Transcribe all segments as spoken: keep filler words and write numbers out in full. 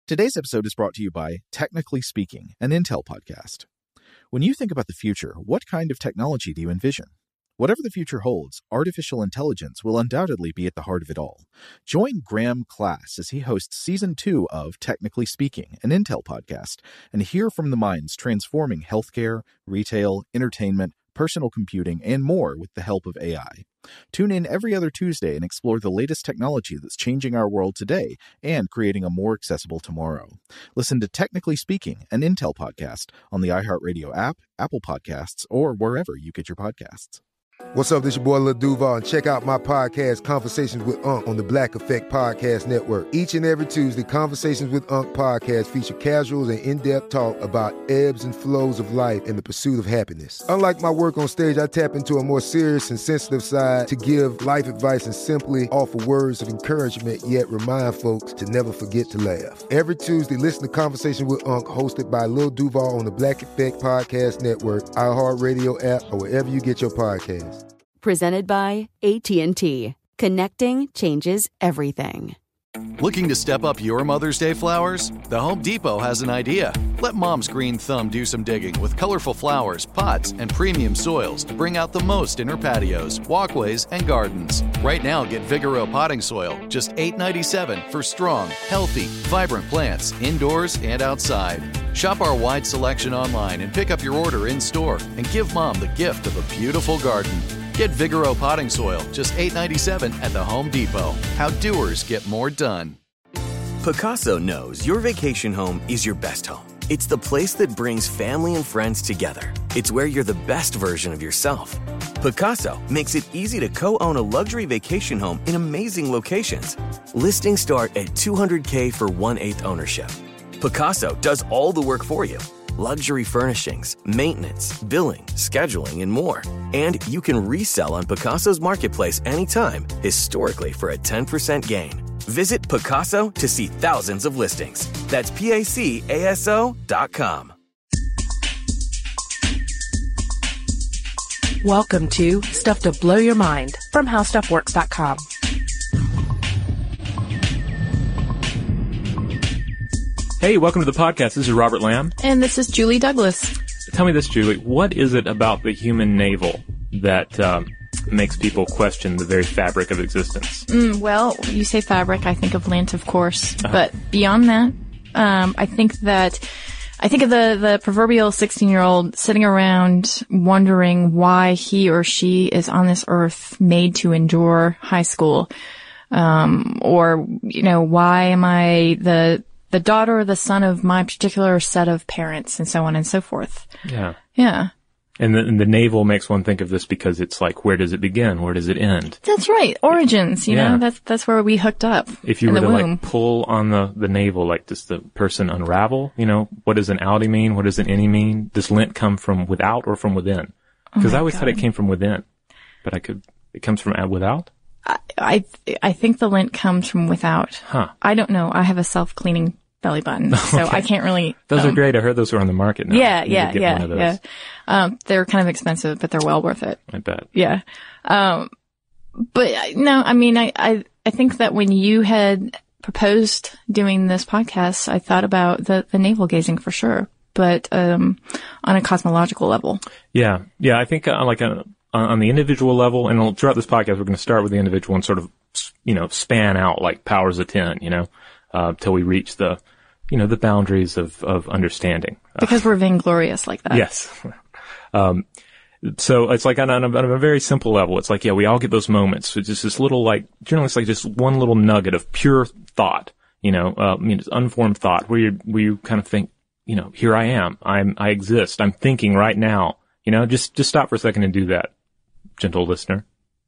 Today's episode is brought to you by Technically Speaking, an Intel podcast. When you think about the future, what kind of technology do you envision? Whatever the future holds, artificial intelligence will undoubtedly be at the heart of it all. Join Graham Class as he hosts Season two of Technically Speaking, an Intel podcast, and hear from the minds transforming healthcare, retail, entertainment, personal computing, and more with the help of A I. Tune in every other Tuesday and explore the latest technology that's changing our world today and creating a more accessible tomorrow. Listen to Technically Speaking, an Intel podcast on the iHeartRadio app, Apple Podcasts, or wherever you get your podcasts. What's up, this your boy Lil Duval, and check out my podcast, Conversations with Unc, on the Black Effect Podcast Network. Each and every Tuesday, Conversations with Unc podcast feature casuals and in-depth talk about ebbs and flows of life and the pursuit of happiness. Unlike my work on stage, I tap into a more serious and sensitive side to give life advice and simply offer words of encouragement, yet remind folks to never forget to laugh. Every Tuesday, listen to Conversations with Unc, hosted by Lil Duval on the Black Effect Podcast Network, iHeartRadio app, or wherever you get your podcasts. Presented by A T and T. Connecting changes everything. Looking to step up your Mother's Day flowers? The Home Depot has an idea. Let Mom's green thumb do some digging with colorful flowers, pots, and premium soils to bring out the most in her patios, walkways, and gardens. Right now, get Vigoro potting soil, just eight dollars and ninety-seven cents for strong, healthy, vibrant plants indoors and outside. Shop our wide selection online and pick up your order in-store and give Mom the gift of a beautiful garden. Get Vigoro potting soil, just eight dollars and ninety-seven cents at the Home Depot. How doers get more done. Pacaso knows your vacation home is your best home. It's the place that brings family and friends together. It's where you're the best version of yourself. Pacaso makes it easy to co-own a luxury vacation home in amazing locations. Listings start at two hundred thousand dollars for one-eighth ownership. Pacaso does all the work for you. Luxury furnishings, maintenance, billing, scheduling, and more. And you can resell on Pacaso's marketplace anytime, historically for a ten percent gain. Visit Pacaso to see thousands of listings. That's P A C A S O dot com. Welcome to Stuff to Blow Your Mind from How Stuff Works dot com. Hey, welcome to the podcast. This is Robert Lamb. And this is Julie Douglas. Tell me this, Julie. What is it about the human navel that um, makes people question the very fabric of existence? Mm, well, you say fabric, I think of lint, of course. Uh-huh. But beyond that, um, I think that I think of the, the proverbial sixteen-year-old sitting around wondering why he or she is on this earth made to endure high school. Um, or, you know, why am I the... the daughter or the son of my particular set of parents, and so on and so forth. Yeah. Yeah. And the, and the navel makes one think of this because it's like, where does it begin? Where does it end? That's right. Origins, you yeah. know, that's, that's where we hooked up. If you in were the to womb. like pull on the, the navel, like does the person unravel? You know, what does an outie mean? What does an innie mean? Does lint come from without or from within? Because oh I always God. thought it came from within, but I could, it comes from without? I, I, I think the lint comes from without. Huh. I don't know. I have a self-cleaning belly button, so okay. I can't really. Those um, are great. I heard those are on the market now. Yeah, You yeah, could get yeah, one of those. yeah. Um, they're kind of expensive, but they're well worth it. I bet. Yeah. Um, but uh, no, I mean, I, I, I think that when you had proposed doing this podcast, I thought about the, the navel gazing for sure, but, um, on a cosmological level. Yeah. Yeah. I think uh, like a, on the individual level, and throughout this podcast, we're going to start with the individual and sort of, you know, span out like powers of ten, you know, uh, till we reach the, you know, the boundaries of, of understanding. Because we're vainglorious like that. Yes. Um, so it's like on, on, a, on a very simple level, it's like, yeah, we all get those moments. It's just this little, like, generally it's like just one little nugget of pure thought, you know, uh, I mean, it's unformed thought where you, where you kind of think, you know, here I am. I'm, I exist. I'm thinking right now, you know, just, just stop for a second and do that, gentle listener.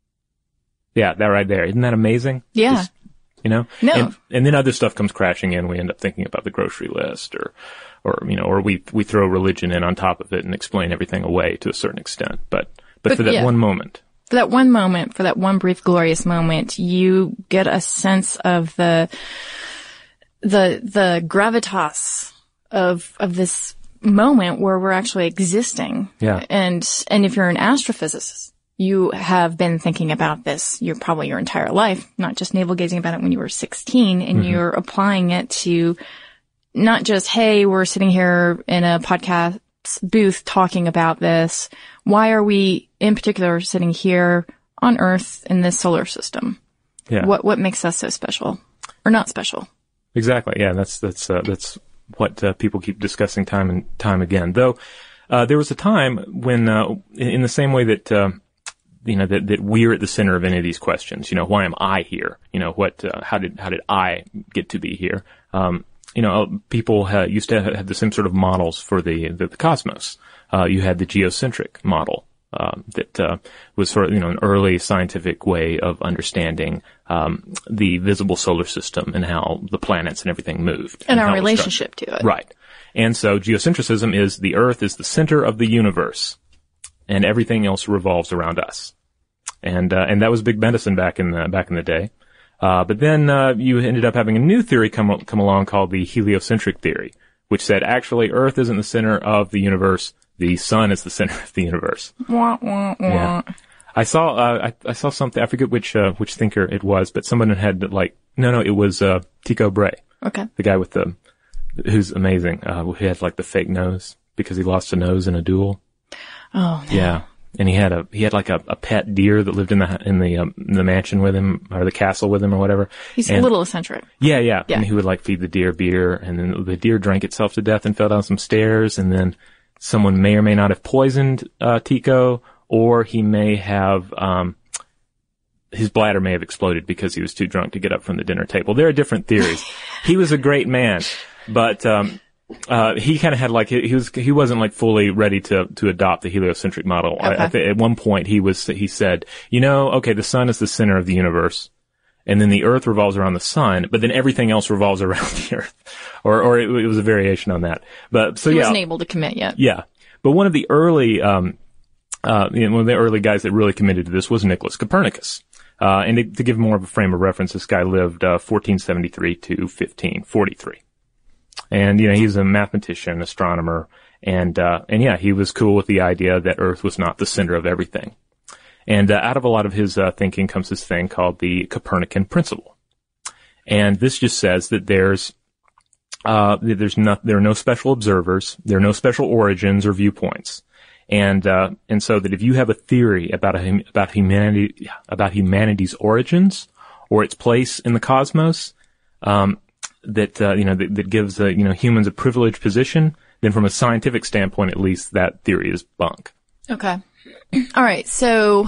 Yeah, that right there. Isn't that amazing? Yeah. Just, you know? No. And, and then other stuff comes crashing in. We end up thinking about the grocery list or, or, you know, or we, we throw religion in on top of it and explain everything away to a certain extent. But, but, But, for that yeah. one moment. For that one moment, for that one brief glorious moment, you get a sense of the, the, the gravitas of, of this moment where we're actually existing. Yeah. And, and if you're an astrophysicist, you have been thinking about this, you're probably your entire life, not just navel gazing about it when you were sixteen, and mm-hmm. you're applying it to not just, hey, we're sitting here in a podcast booth talking about this. Why are we in particular sitting here on Earth in this solar system? Yeah. What, what makes us so special or not special? Exactly. Yeah. That's, that's, uh, that's what uh, people keep discussing time and time again. Though, uh, there was a time when, uh, in, in the same way that, uh, you know, that, that we're at the center of any of these questions, you know, why am I here? You know, what, uh, how did, how did I get to be here? Um, you know, people uh, used to have the same sort of models for the, the, the cosmos. Uh, you had the geocentric model, um, that, uh, was sort of, you know, an early scientific way of understanding, um, the visible solar system and how the planets and everything moved. And, and our how relationship to it. Right. And so geocentrism is the Earth is the center of the universe. And everything else revolves around us. And, uh, and that was big medicine back in the, back in the day. Uh, but then, uh, you ended up having a new theory come, come along called the heliocentric theory, which said actually Earth isn't the center of the universe. The sun is the center of the universe. Wah, wah, wah. Yeah. I saw, uh, I, I saw something, I forget which, uh, which thinker it was, but someone had like, no, no, it was, uh, Tycho Brahe. Okay. The guy with the, who's amazing, uh, who had like the fake nose because he lost a nose in a duel. Oh, no. Yeah. And he had a, he had like a, a pet deer that lived in the, in the, um, in the mansion with him, or the castle with him or whatever. He's and, a little eccentric. Yeah, yeah, yeah. And he would like feed the deer beer, and then the deer drank itself to death and fell down some stairs, and then someone may or may not have poisoned, uh, Tycho, or he may have, um, his bladder may have exploded because he was too drunk to get up from the dinner table. There are different theories. He was a great man, but, um, Uh, he kind of had like, he was, he wasn't like fully ready to, to adopt the heliocentric model. Okay. I, I th- at one point he was, he said, you know, okay, the sun is the center of the universe, and then the earth revolves around the sun, but then everything else revolves around the earth. Or, or it, it was a variation on that. But, so he yeah. He wasn't able to commit yet. Yeah. But one of the early, um, uh, you know, one of the early guys that really committed to this was Nicholas Copernicus. Uh, and to, to give more of a frame of reference, this guy lived, uh, fourteen seventy-three to fifteen forty-three. And, you know, he's a mathematician, astronomer, and, uh, and yeah, he was cool with the idea that Earth was not the center of everything. And, uh, out of a lot of his, uh, thinking comes this thing called the Copernican principle. And this just says that there's, uh, there's not, there are no special observers, there are no special origins or viewpoints. And, uh, and so that if you have a theory about a, about humanity, about humanity's origins or its place in the cosmos, um, that, uh, you know, that, that gives, uh, you know, humans a privileged position, then from a scientific standpoint, at least, that theory is bunk. Okay. All right. So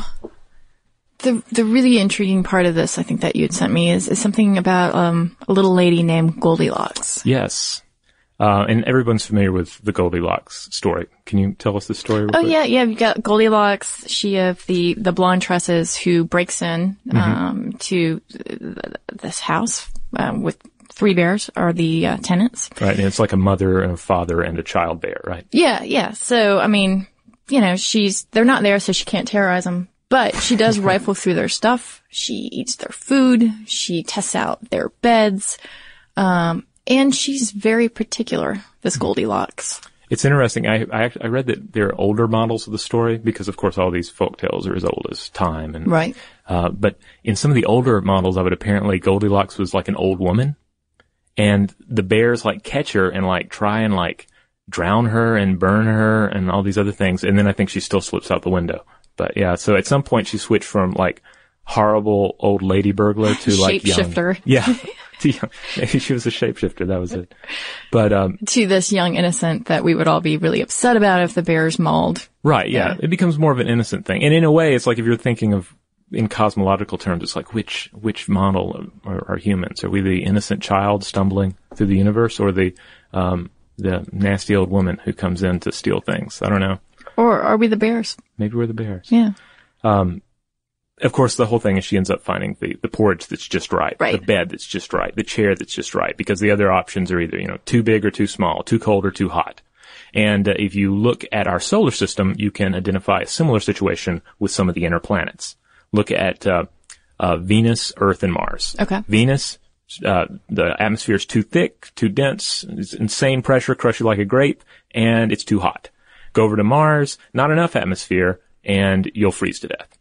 the, the really intriguing part of this, I think that you had sent me is, is something about, um, a little lady named Goldilocks. Yes. Uh, and everyone's familiar with the Goldilocks story. Can you tell us the story real Oh, quick? yeah, yeah. You've got Goldilocks, she of the, the blonde tresses who breaks in, um, mm-hmm. to this house, um, with three bears are the uh, tenants. Right. And it's like a mother and a father and a child bear, right? Yeah, yeah. So, I mean, you know, she's, they're not there so she can't terrorize them, but she does rifle through their stuff. She eats their food. She tests out their beds. Um, and she's very particular, this Goldilocks. It's interesting. I, I, I read that there are older models of the story because, of course, all these folk tales are as old as time. And, right. Uh, but in some of the older models of it, apparently Goldilocks was like an old woman. And the bears like catch her and like try and like drown her and burn her and all these other things. And then I think she still slips out the window. But yeah, so at some point she switched from like horrible old lady burglar to like shapeshifter. Young. Yeah. To young. Maybe she was a shapeshifter. That was it. But, um. To this young innocent that we would all be really upset about if the bears mauled. Right. Yeah. yeah. It becomes more of an innocent thing. And in a way, it's like if you're thinking of, in cosmological terms, it's like which which model are, are humans? Are we the innocent child stumbling through the universe, or the um the nasty old woman who comes in to steal things? I don't know. Or are we the bears? Maybe we're the bears. Yeah. Um, of course, the whole thing is she ends up finding the the porridge that's just right, right, the bed that's just right, the chair that's just right, because the other options are either you know too big or too small, too cold or too hot. And uh, if you look at our solar system, you can identify a similar situation with some of the inner planets. Look at uh, uh Venus, Earth, and Mars. Okay. Venus, uh the atmosphere is too thick, too dense, it's insane pressure, crush you like a grape, and it's too hot. Go over to Mars, not enough atmosphere, and you'll freeze to death.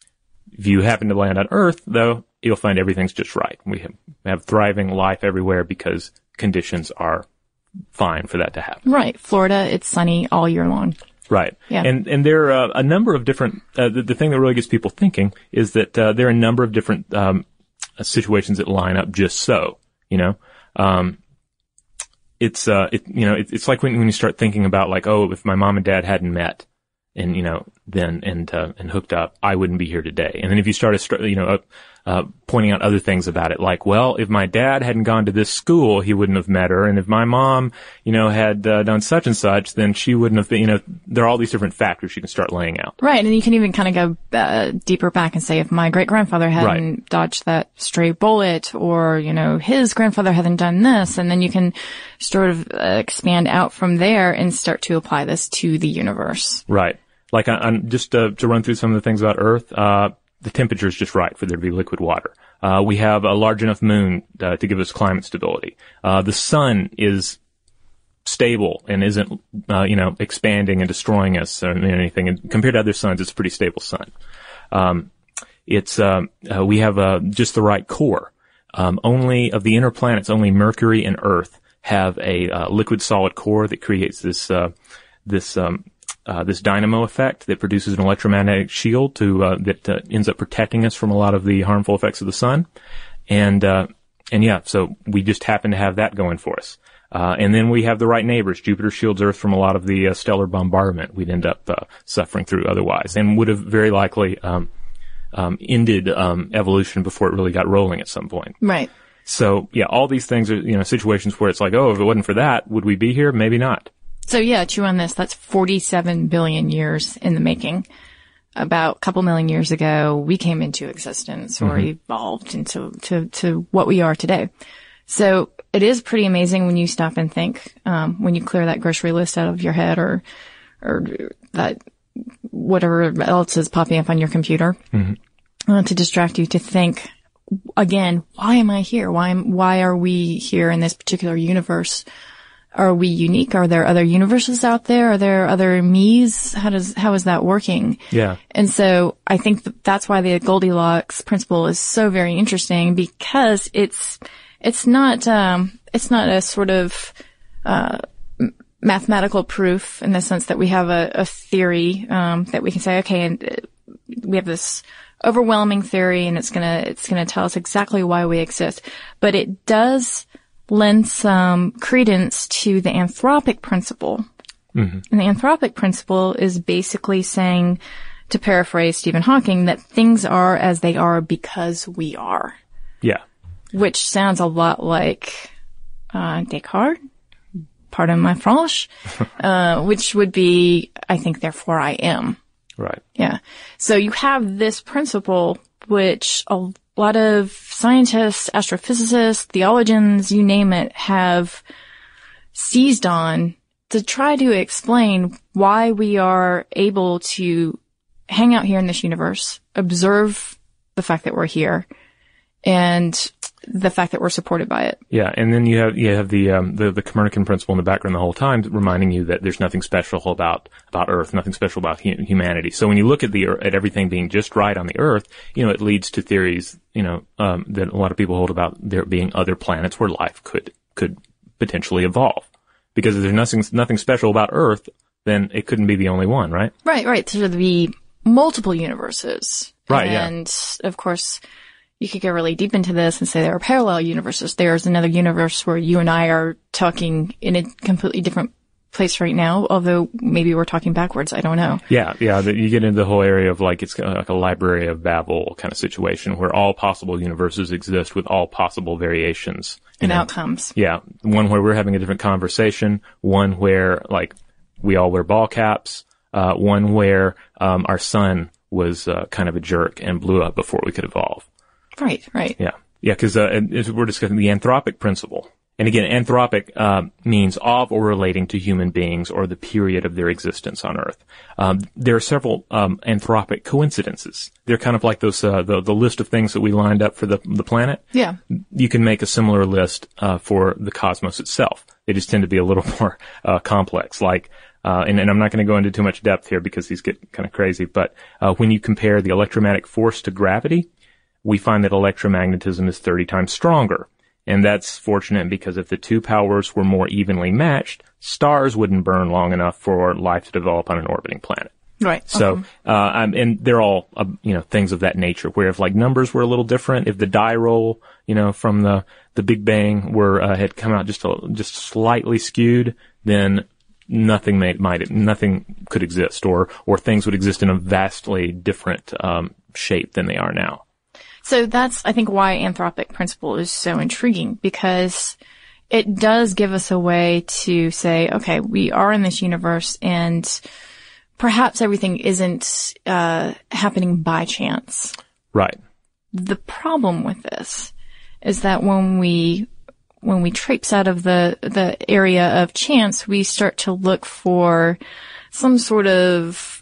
If you happen to land on Earth, though, you'll find everything's just right. We have, have thriving life everywhere because conditions are fine for that to happen. Right. Florida, it's sunny all year long. Right. Yeah. And, and there are uh, a number of different, uh, the, the thing that really gets people thinking is that, uh, there are a number of different, um, situations that line up just so, you know, um, it's, uh, it, you know, it, it's like when, when you start thinking about like, oh, if my mom and dad hadn't met and, you know, then, and, uh, and hooked up, I wouldn't be here today. And then if you start, you know, uh, uh, pointing out other things about it, like, well, if my dad hadn't gone to this school, he wouldn't have met her. And if my mom, you know, had, uh, done such and such, then she wouldn't have been, you know, there are all these different factors you can start laying out. Right. And you can even kind of go, uh, deeper back and say if my great grandfather hadn't right. dodged that stray bullet, or, you know, his grandfather hadn't done this, and then you can sort of uh, expand out from there and start to apply this to the universe. Right. Like, I, I'm just, uh, to run through some of the things about Earth, uh, the temperature is just right for there to be liquid water. Uh, we have a large enough moon uh, to give us climate stability. Uh, the sun is stable and isn't, uh, you know, expanding and destroying us or anything. And compared to other suns, it's a pretty stable sun. Um, it's, um, uh, we have, uh, just the right core. Um, only of the inner planets, only Mercury and Earth have a, uh, liquid solid core that creates this, uh, this, um, Uh, this dynamo effect that produces an electromagnetic shield to, uh, that, uh, ends up protecting us from a lot of the harmful effects of the sun. And, uh, and yeah, so we just happen to have that going for us. Uh, and then we have the right neighbors. Jupiter shields Earth from a lot of the, uh, stellar bombardment we'd end up, uh, suffering through otherwise, and would have very likely, um, um, ended, um, evolution before it really got rolling at some point. Right. So yeah, all these things are, you know, situations where it's like, oh, if it wasn't for that, would we be here? Maybe not. So yeah, chew on this. That's forty-seven billion years in the making. About a couple million years ago, we came into existence or mm-hmm. evolved into to, to what we are today. So it is pretty amazing when you stop and think, um, when you clear that grocery list out of your head, or, or that whatever else is popping up on your computer, mm-hmm. uh, to distract you, to think again, why am I here? Why, why are we here in this particular universe? Are we unique? Are there other universes out there? Are there other me's? How does, how is that working? Yeah. And so I think that that's why the Goldilocks principle is so very interesting, because it's, it's not, um, it's not a sort of, uh, mathematical proof in the sense that we have a, a theory, um, that we can say, okay, and we have this overwhelming theory and it's gonna, it's gonna tell us exactly why we exist. But it does lend some credence to the anthropic principle. Mm-hmm. And the anthropic principle is basically saying, to paraphrase Stephen Hawking, that things are as they are because we are. Yeah. Which sounds a lot like, uh, Descartes, pardon my French, uh, which would be, I think, therefore I am. Right. Yeah. So you have this principle, which a A lot of scientists, astrophysicists, theologians, you name it, have seized on to try to explain why we are able to hang out here in this universe, observe the fact that we're here, and the fact that we're supported by it. Yeah, and then you have you have the um, the the Copernican principle in the background the whole time, reminding you that there's nothing special about about Earth, nothing special about hu- humanity. So when you look at the at everything being just right on the Earth, you know, it leads to theories, you know, um, that a lot of people hold about there being other planets where life could could potentially evolve. Because if there's nothing nothing special about Earth, then it couldn't be the only one, right? Right, right. So there'd be multiple universes, right? Yeah, and of course, you could go really deep into this and say there are parallel universes. There's another universe where you and I are talking in a completely different place right now, although maybe we're talking backwards. I don't know. Yeah, yeah. The, you get into the whole area of like, it's like a Library of Babel kind of situation where all possible universes exist with all possible variations. And know? outcomes. Yeah. One where we're having a different conversation. One where like we all wear ball caps. Uh, one where, um, our sun was, uh, kind of a jerk and blew up before we could evolve. Right, right. Yeah. Yeah, because uh, we're discussing the anthropic principle. And again, anthropic uh, means of or relating to human beings or the period of their existence on Earth. Um, there are several um, anthropic coincidences. They're kind of like those uh, the the list of things that we lined up for the the planet. Yeah. You can make a similar list uh, for the cosmos itself. They just tend to be a little more uh, complex. Like, uh, and, and I'm not going to go into too much depth here because these get kind of crazy. But uh, when you compare the electromagnetic force to gravity, we find that electromagnetism is thirty times stronger. And that's fortunate because if the two powers were more evenly matched, stars wouldn't burn long enough for life to develop on an orbiting planet. Right. So, Okay. uh, um, and they're all, uh, you know, things of that nature, where if like numbers were a little different, if the die roll, you know, from the, the Big Bang were, uh, had come out just a, just slightly skewed, then nothing may, might, nothing could exist, or, or things would exist in a vastly different, um, shape than they are now. So that's, I think, why anthropic principle is so intriguing, because it does give us a way to say, okay, we are in this universe and perhaps everything isn't uh happening by chance. Right. The problem with this is that when we when we traipse out of the the area of chance, we start to look for some sort of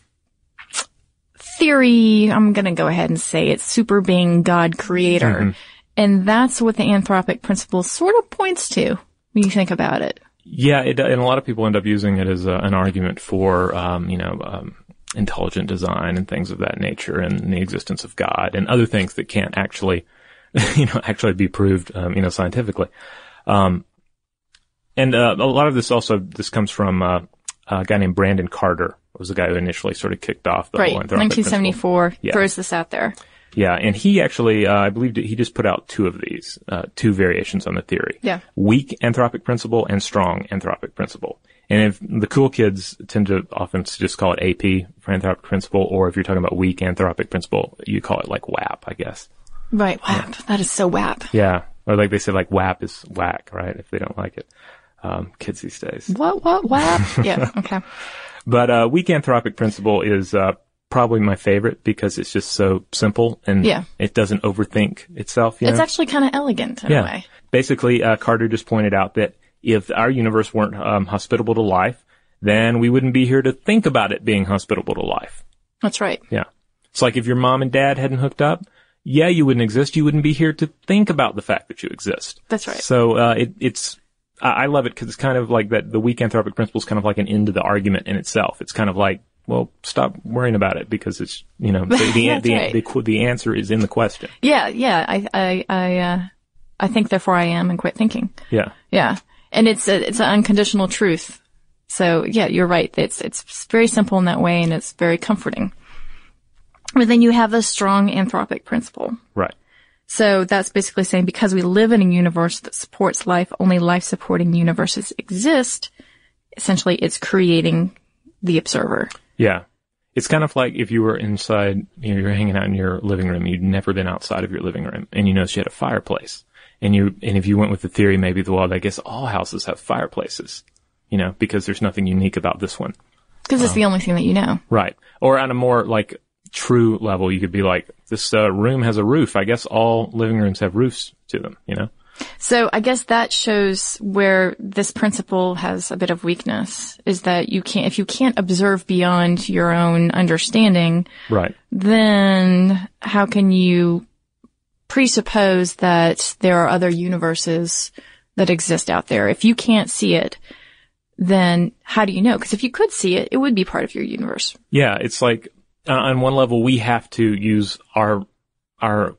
theory. I'm going to go ahead and say it's super being God creator. Mm-hmm. And that's what the anthropic principle sort of points to when you think about it. Yeah, it, and a lot of people end up using it as a, an argument for, um, you know, um, intelligent design and things of that nature, and the existence of God and other things that can't actually, you know, actually be proved, um, you know, scientifically. Um, and uh, a lot of this also this comes from uh, a guy named Brandon Carter, was the guy who initially sort of kicked off the right. whole anthropic nineteen seventy-four principle. Yeah. Throws this out there. Yeah, and he actually, uh, I believe he just put out two of these, uh, two variations on the theory. Yeah. Weak anthropic principle and strong anthropic principle. And if the cool kids tend to often just call it A P for anthropic principle, or if you're talking about weak anthropic principle, you call it like W A P, I guess. Right, W A P. Yeah. That is so W A P. Yeah. Or like they say, like W A P is whack, right? If they don't like it. Um, kids these days. What, what, W A P? Yeah, okay. But, uh, weak anthropic principle is, uh, probably my favorite because it's just so simple and yeah. it doesn't overthink itself. You know? It's actually kind of elegant in yeah. a way. Basically, uh, Carter just pointed out that if our universe weren't um, hospitable to life, then we wouldn't be here to think about it being hospitable to life. That's right. Yeah. It's like if your mom and dad hadn't hooked up, yeah, you wouldn't exist. You wouldn't be here to think about the fact that you exist. That's right. So uh, it, it's I, I love it because it's kind of like that. The weak anthropic principle is kind of like an end to the argument in itself. It's kind of like, well, stop worrying about it because it's, you know, the the, the, right. the, the, the answer is in the question. Yeah, yeah. I, I, I, uh, I think therefore I am and quit thinking. Yeah. Yeah. And it's a, it's an unconditional truth. So yeah, you're right. It's, it's very simple in that way and it's very comforting. But then you have a strong anthropic principle. Right. So that's basically saying because we live in a universe that supports life, only life-supporting universes exist. Essentially, it's creating the observer. Yeah. It's kind of like if you were inside, you know, you're hanging out in your living room, you'd never been outside of your living room, and you noticed you had a fireplace. And you, and if you went with the theory, maybe, well, I guess all houses have fireplaces, you know, because there's nothing unique about this one. Because it's um, the only thing that you know. Right. Or on a more, like, true level, you could be like, this uh, room has a roof. I guess all living rooms have roofs to them, you know? So I guess that shows where this principle has a bit of weakness, is that you can't, if you can't observe beyond your own understanding, right, then how can you presuppose that there are other universes that exist out there? If you can't see it, then how do you know? Because if you could see it, it would be part of your universe. Yeah, it's like, uh, on one level, we have to use our, our,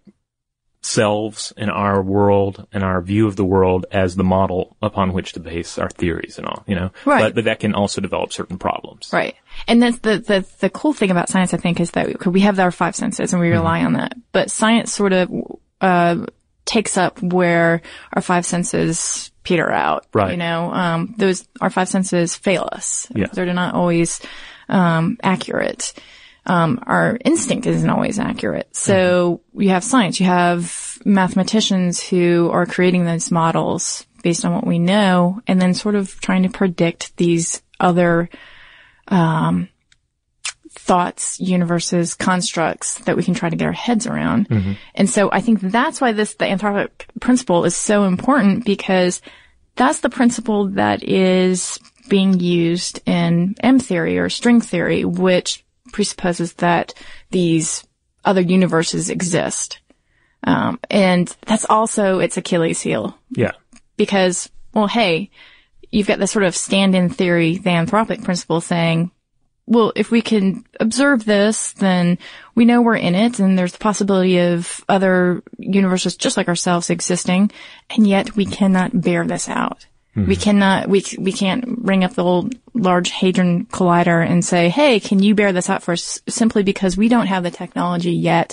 selves and our world and our view of the world as the model upon which to base our theories and all, you know. Right. But, but that can also develop certain problems. Right. And that's the, the, the cool thing about science, I think, is that we have our five senses and we rely mm-hmm. on that. But science sort of, uh, takes up where our five senses peter out. Right. You know, um, those, our five senses fail us. Yeah. They're not always, um, accurate. Um, our instinct isn't always accurate. So mm-hmm. you have science, you have mathematicians who are creating those models based on what we know and then sort of trying to predict these other, um, thoughts, universes, constructs that we can try to get our heads around. Mm-hmm. And so I think that's why this, the anthropic principle is so important, because that's the principle that is being used in M theory or string theory, which presupposes that these other universes exist. Um, and that's also its Achilles heel. Yeah. Because, well, hey, you've got this sort of stand-in theory, the anthropic principle, saying well, if we can observe this, then we know we're in it, and there's the possibility of other universes just like ourselves existing, and yet we cannot bear this out. Mm-hmm. We cannot, we, we can't ring up the old Large Hadron Collider and say, hey, can you bear this out for us, simply because we don't have the technology yet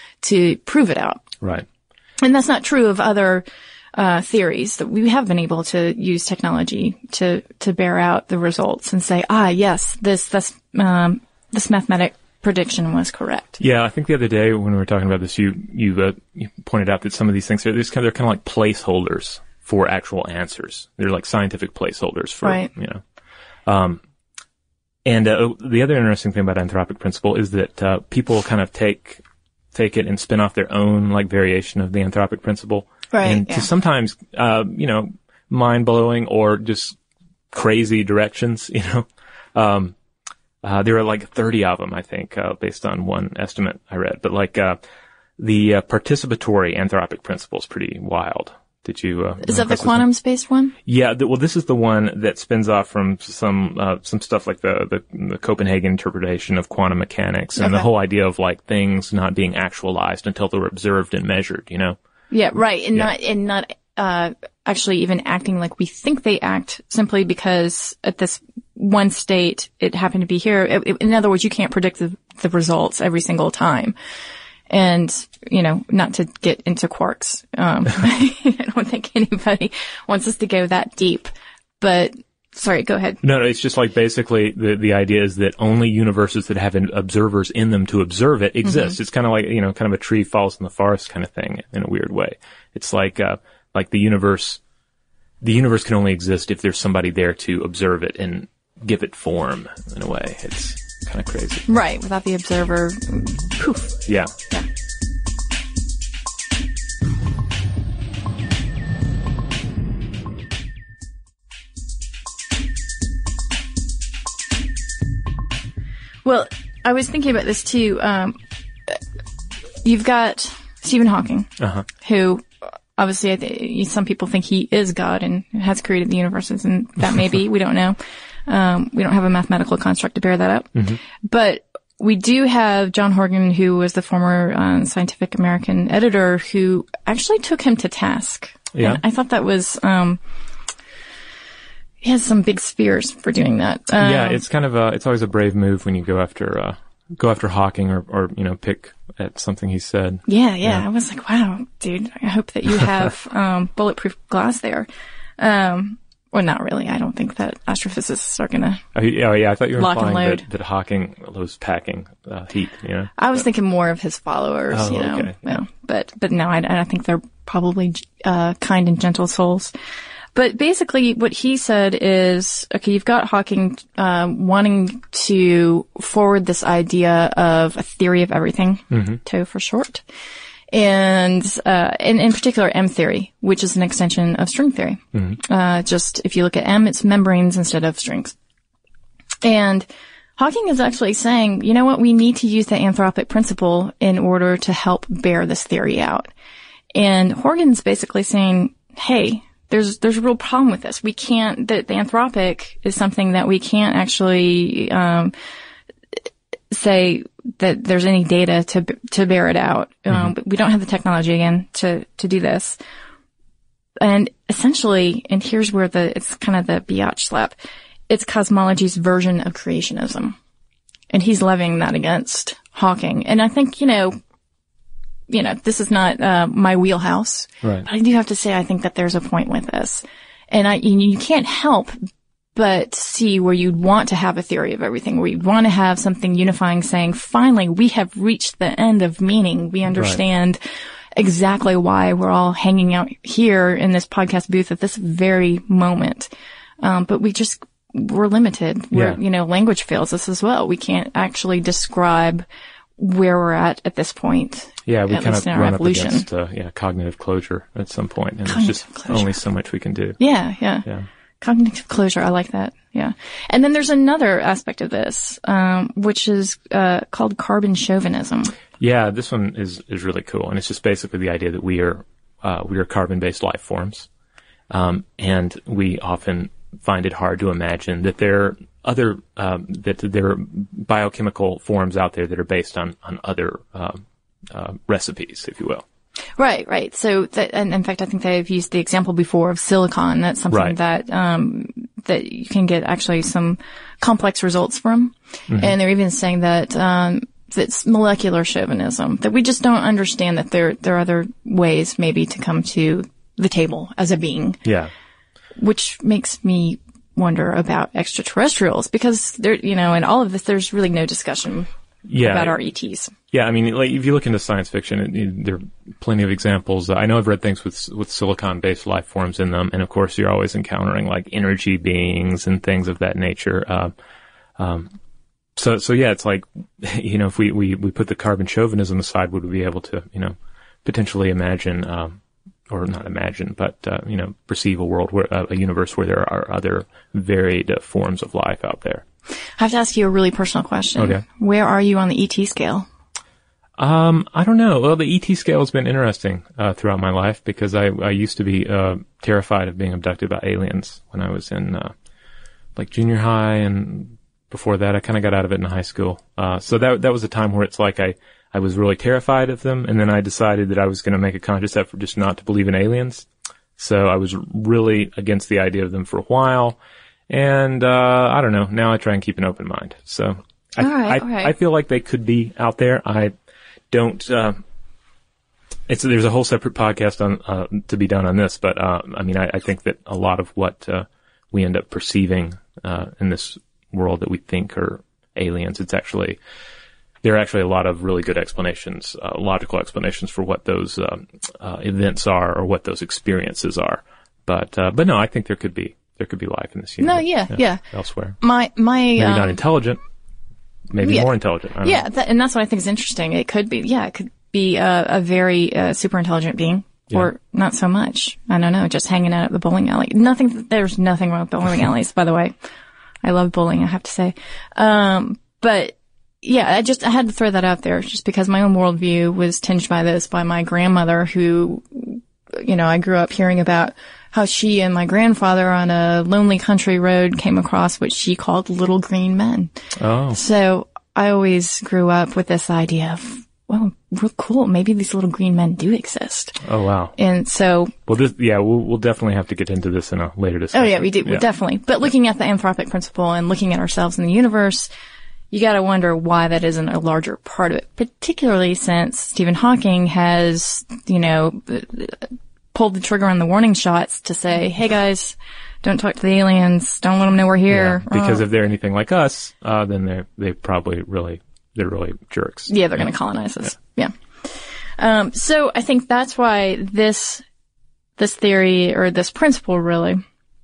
to prove it out. Right. And that's not true of other Uh, theories that we have been able to use technology to, to bear out the results and say, ah, yes, this, this, um, this mathematic prediction was correct. Yeah, I think the other day when we were talking about this, you, you, uh, you pointed out that some of these things are, they're kind of, they're kind of like placeholders for actual answers. They're like scientific placeholders for, right. you know, um, and, uh, the other interesting thing about anthropic principle is that, uh, people kind of take, take it and spin off their own, like, variation of the anthropic principle. Right, and yeah. to sometimes, uh, you know, mind-blowing or just crazy directions, you know. Um, uh, there are like thirty of them, I think, uh, based on one estimate I read. But like, uh, the uh, participatory anthropic principle is pretty wild. Did you, uh, Is that the quantum space one? Yeah, the, well, this is the one that spins off from some, uh, some stuff like the, the, the Copenhagen interpretation of quantum mechanics and Okay. the whole idea of like things not being actualized until they're observed and measured, you know. Yeah, right. And Yeah. not, and not, uh, actually even acting like we think they act, simply because at this one state, it happened to be here. It, it, in other words, you can't predict the, the results every single time. And, you know, not to get into quarks. Um, I don't think anybody wants us to go that deep, but sorry, go ahead. No, no, it's just like basically the, the idea is that only universes that have observers in them to observe it exist. Mm-hmm. It's kind of like, you know, kind of a tree falls in the forest kind of thing in a weird way. It's like, uh, like the universe, the universe can only exist if there's somebody there to observe it and give it form in a way. It's kind of crazy. Right. Without the observer, poof. Yeah. Yeah. Well, I was thinking about this too. Um, you've got Stephen Hawking, uh-huh. who obviously I th- some people think he is God and has created the universes, and that may be, we don't know. Um, we don't have a mathematical construct to bear that out. Mm-hmm. But we do have John Horgan, who was the former uh, Scientific American editor, who actually took him to task. Yeah. And I thought that was... Um, He has some big spears for doing that. Um, yeah, it's kind of a, it's always a brave move when you go after, uh, go after Hawking or, or, you know, pick at something he said. Yeah, yeah. yeah. I was like, wow, dude, I hope that you have, um, bulletproof glass there. Um, well, not really. I don't think that astrophysicists are gonna. Oh, yeah, yeah. I thought you were lock and implying load. that, that Hawking was packing, uh, heat, you know? I was but, thinking more of his followers, oh, you know. Okay. You know, but, but no, I, I think they're probably, uh, kind and gentle souls. But basically what he said is, okay, you've got Hawking, um, wanting to forward this idea of a theory of everything, mm-hmm. T O E for short. And, uh, in, in particular M theory, which is an extension of string theory. Mm-hmm. Uh, just if you look at M, it's membranes instead of strings. And Hawking is actually saying, you know what, we need to use the anthropic principle in order to help bear this theory out. And Horgan's basically saying, hey, There's, there's a real problem with this. We can't, the, the anthropic is something that we can't actually, um, say that there's any data to, to bear it out. Mm-hmm. Um, we don't have the technology again to, to do this. And essentially, and here's where the, it's kind of the biatch slap. It's cosmology's version of creationism. And he's levying that against Hawking. And I think, you know, you know, this is not, uh, my wheelhouse. Right. But I do have to say, I think that there's a point with this. And I, you can't help but see where you'd want to have a theory of everything, where you'd want to have something unifying saying, finally, we have reached the end of meaning. We understand right. exactly why we're all hanging out here in this podcast booth at this very moment. Um, but we just, we're limited. We're, yeah. you know, language fails us as well. We can't actually describe where we're at at this point. Yeah, we kind of run evolution. up against uh, yeah, cognitive closure at some point, and cognitive there's just closure. only so much we can do. Yeah, yeah, yeah. Cognitive closure, I like that. Yeah, and then there's another aspect of this, um, which is uh, called carbon chauvinism. Yeah, this one is is really cool, and it's just basically the idea that we are uh, we are carbon-based life forms, um, and we often find it hard to imagine that there other, um, that there are biochemical forms out there that are based on, on other, uh, uh, recipes, if you will. Right, right. So that, and in fact, I think they've used the example before of silicon. That's something Right. that, um, that you can get actually some complex results from. Mm-hmm. And they're even saying that, um, it's molecular chauvinism, that we just don't understand that there, there are other ways maybe to come to the table as a being. Yeah. Which makes me wonder about extraterrestrials, because there, you know, in all of this, there's really no discussion yeah. about our E Ts. Yeah, I mean, like, if you look into science fiction, it, it, there are plenty of examples. I know I've read things with with silicon-based life forms in them, and of course, you're always encountering like energy beings and things of that nature. Uh, um, so, so yeah, it's like, you know, if we, we, we put the carbon chauvinism aside, would we be able to, you know, potentially imagine, um, or not imagine, but, uh, you know, perceive a world where, uh, a universe where there are other varied uh, forms of life out there? I have to ask you a really personal question. Okay. Where are you on the E T scale? Um, I don't know. Well, the E T scale has been interesting, uh, throughout my life, because I, I used to be, uh, terrified of being abducted by aliens when I was in, uh, like junior high, and before that I kind of got out of it in high school. Uh, so that, that was a time where it's like I, I was really terrified of them, and then I decided that I was going to make a conscious effort just not to believe in aliens. So I was really against the idea of them for a while, and, uh, I don't know. Now I try and keep an open mind. So I, all right, I, all right. I feel like they could be out there. I, Don't, uh, it's, there's a whole separate podcast on, uh, to be done on this, but, uh, I mean, I, I think that a lot of what, uh, we end up perceiving, uh, in this world that we think are aliens, it's actually, there are actually a lot of really good explanations, uh, logical explanations for what those, um, uh, events are or what those experiences are. But, uh, but no, I think there could be, there could be life in this universe. No, yeah, yeah. yeah. Elsewhere. My, my, Maybe um, not intelligent. Maybe yeah. more intelligent. I don't Yeah, know. that, and that's what I think is interesting. It could be, yeah, it could be a, a very uh, super intelligent being, Yeah. or not so much. I don't know, just hanging out at the bowling alley. Nothing. There's nothing wrong with bowling alleys, by the way. I love bowling, I have to say. Um, but yeah, I just I had to throw that out there, just because my own worldview was tinged by this, by my grandmother, who, you know, I grew up hearing about how she and my grandfather on a lonely country road came across what she called little green men. Oh. So I always grew up with this idea of, well, real cool. Maybe these little green men do exist. Oh, wow. And so. Well, this, yeah, we'll, we'll definitely have to get into this in a later discussion. Oh, yeah, we do. Yeah. Definitely. But looking at the anthropic principle and looking at ourselves in the universe, you gotta wonder why that isn't a larger part of it, particularly since Stephen Hawking has, you know, pulled the trigger on the warning shots to say, hey guys, don't talk to the aliens, don't let them know we're here. Yeah, because oh. if they're anything like us, uh, then they're, they probably really, they're really jerks. Yeah, they're yeah. gonna colonize us. Yeah. yeah. Um, so I think that's why this, this theory, or this principle really,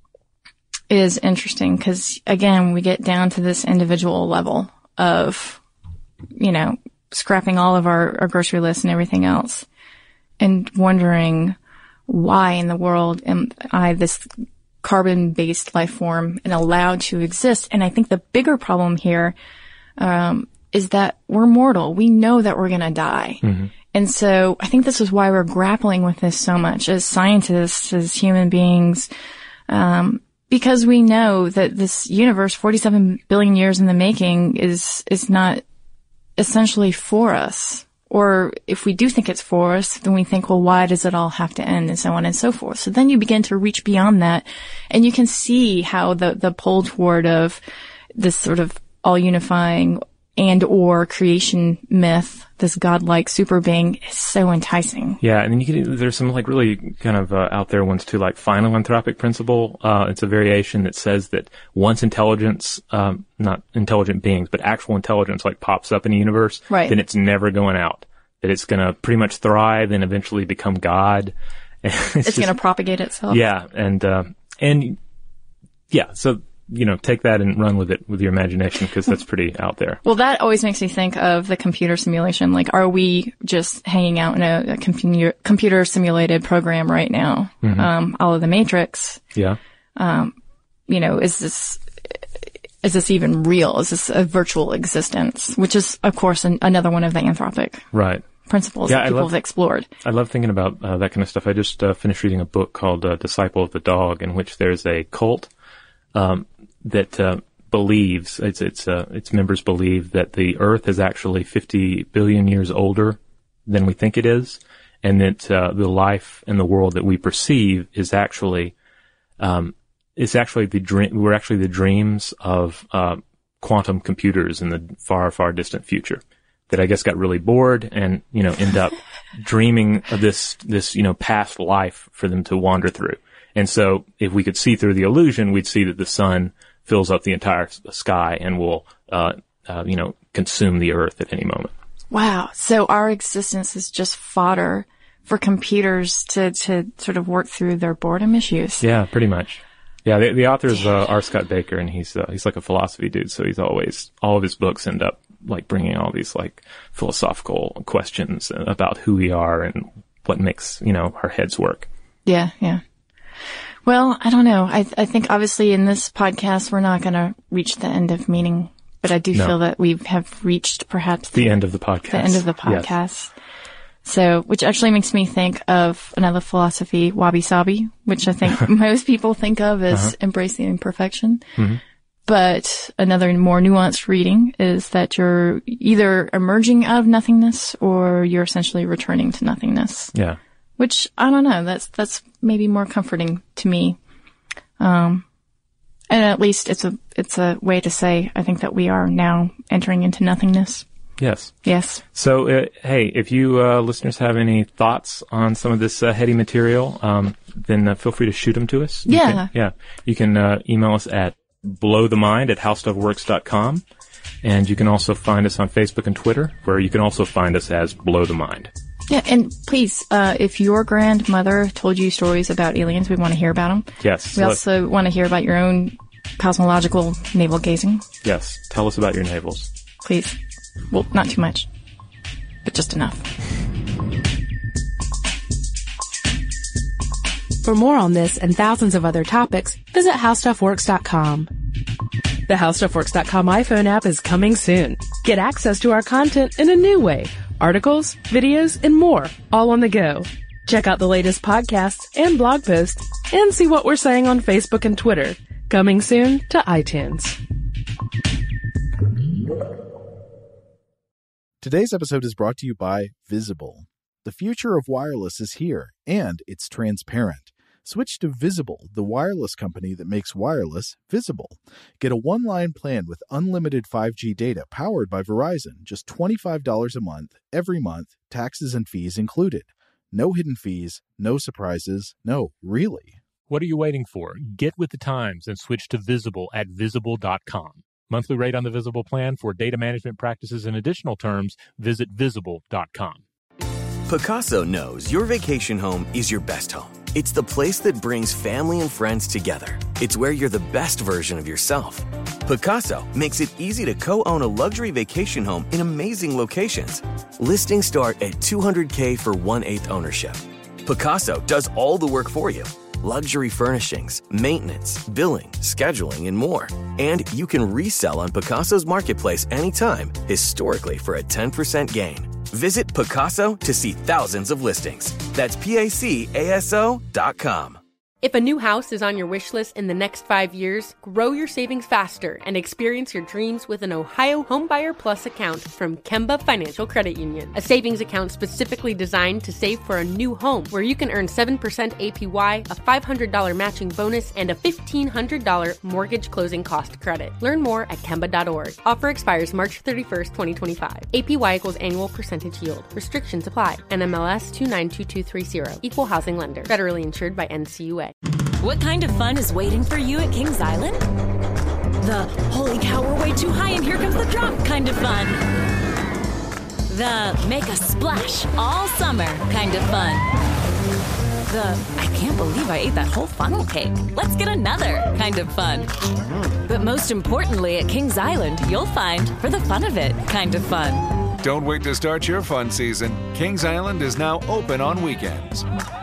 is interesting, because again, we get down to this individual level of, you know, scrapping all of our, our grocery list and everything else, and wondering why in the world am I this carbon-based life form and allowed to exist. And I think the bigger problem here um is that we're mortal. We know that we're going to die. Mm-hmm. And so I think this is why we're grappling with this so much as scientists, as human beings, um because we know that this universe, forty-seven billion years in the making, is is not essentially for us. Or if we do think it's for us, then we think, well, why does it all have to end, and so on and so forth. So then you begin to reach beyond that, and you can see how the, the pull toward of this sort of all-unifying and or creation myth, this godlike super being, is so enticing. Yeah, and then you can, there's some like really kind of uh, out there ones too, like final anthropic principle. Uh, it's a variation that says that once intelligence, um, not intelligent beings, but actual intelligence like pops up in the universe, right. then it's never going out. That it's going to pretty much thrive and eventually become God. it's it's going to propagate itself. Yeah, and uh, and yeah, so. You know, take that and run with it with your imagination, because that's pretty out there. Well, that always makes me think of the computer simulation. Like, are we just hanging out in a, a computer, computer simulated program right now? Mm-hmm. Um, all of the Matrix. Yeah. Um, you know, is this, is this even real? Is this a virtual existence? Which is, of course, an, another one of the anthropic right. principles yeah, that people love, have explored. I love thinking about uh, that kind of stuff. I just uh, finished reading a book called uh, Disciple of the Dog, in which there's a cult Um, that, uh, believes, its its uh, its members believe that the Earth is actually fifty billion years older than we think it is, and that uh, the life in the world that we perceive is actually um, is actually the dream. We're actually the dreams of uh, quantum computers in the far, far distant future. That I guess got really bored and, you know, end up dreaming of this, this, you know, past life for them to wander through. And so if we could see through the illusion, we'd see that the sun fills up the entire sky and will, uh, uh, you know, consume the Earth at any moment. Wow. So our existence is just fodder for computers to, to sort of work through their boredom issues. Yeah, pretty much. Yeah, the, the author is uh, R. Scott Baker, and he's uh, he's like a philosophy dude, so he's always, all of his books end up like bringing all these like philosophical questions about who we are and what makes, you know, our heads work. Yeah, yeah. Well, I don't know. I I think obviously in this podcast we're not going to reach the end of meaning, but I do no. feel that we have reached perhaps the, the end of the podcast. The end of the podcast. Yes. So, which actually makes me think of another philosophy, wabi-sabi, which I think most people think of as uh-huh. embracing imperfection. Mm-hmm. But another more nuanced reading is that you're either emerging out of nothingness or you're essentially returning to nothingness. Yeah. Which, I don't know, that's, that's maybe more comforting to me. Um, and at least it's a, it's a way to say, I think that we are now entering into nothingness. Yes. Yes. So, uh, hey, if you uh, listeners have any thoughts on some of this uh, heady material, um, then uh, feel free to shoot them to us. You yeah. Can, yeah. You can uh, email us at blowthemind at howstuffworks dot com. And you can also find us on Facebook and Twitter, where you can also find us as Blow the Mind. Yeah, and please, uh, if your grandmother told you stories about aliens, we want to hear about them. Yes. We also want to hear about your own cosmological navel gazing. Yes. Tell us about your navels. Please. Well, not too much, but just enough. For more on this and thousands of other topics, visit how stuff works dot com. The how stuff works dot com iPhone app is coming soon. Get access to our content in a new way. Articles, videos, and more, all on the go. Check out the latest podcasts and blog posts and see what we're saying on Facebook and Twitter. Coming soon to iTunes. Today's episode is brought to you by Visible. The future of wireless is here, and it's transparent. Switch to Visible, the wireless company that makes wireless visible. Get a one-line plan with unlimited five G data powered by Verizon, just twenty-five dollars a month, every month, taxes and fees included. No hidden fees, no surprises, no, really. What are you waiting for? Get with the times and switch to Visible at visible dot com. Monthly rate on the Visible plan for data management practices and additional terms, visit visible dot com. Pacaso knows your vacation home is your best home. It's the place that brings family and friends together. It's where you're the best version of yourself. Pacaso makes it easy to co-own a luxury vacation home in amazing locations. Listings start at two hundred thousand dollars for one-eighth ownership. Pacaso does all the work for you. Luxury furnishings, maintenance, billing, scheduling, and more. And you can resell on Pacaso's marketplace anytime, historically for a ten percent gain. Visit Pacaso to see thousands of listings. That's P A C A S O dot com. If a new house is on your wish list in the next five years, grow your savings faster and experience your dreams with an Ohio Homebuyer Plus account from Kemba Financial Credit Union. A savings account specifically designed to save for a new home, where you can earn seven percent A P Y, a five hundred dollars matching bonus, and a fifteen hundred dollars mortgage closing cost credit. Learn more at Kemba dot org. Offer expires March thirty-first, twenty twenty-five. A P Y equals annual percentage yield. Restrictions apply. N M L S two nine two two three zero. Equal housing lender. Federally insured by N C U A. What kind of fun is waiting for you at Kings Island? The holy cow, we're way too high and here comes the drop kind of fun. The make a splash all summer kind of fun. The I can't believe I ate that whole funnel cake. Let's get another kind of fun. But most importantly, at Kings Island, you'll find for the fun of it kind of fun. Don't wait to start your fun season. Kings Island is now open on weekends.